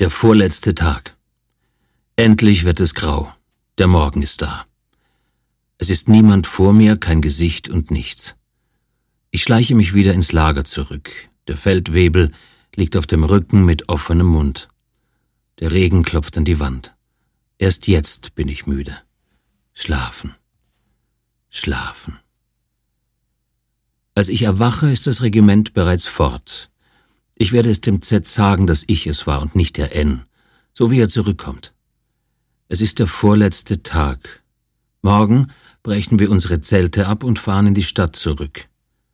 Der vorletzte Tag. Endlich wird es grau. Der Morgen ist da. Es ist niemand vor mir, kein Gesicht und nichts. Ich schleiche mich wieder ins Lager zurück. Der Feldwebel liegt auf dem Rücken mit offenem Mund. Der Regen klopft an die Wand. Erst jetzt bin ich müde. Schlafen. Schlafen. Als ich erwache, ist das Regiment bereits fort. Ich werde es dem Z sagen, dass ich es war und nicht der N, so wie er zurückkommt. Es ist der vorletzte Tag. Morgen brechen wir unsere Zelte ab und fahren in die Stadt zurück.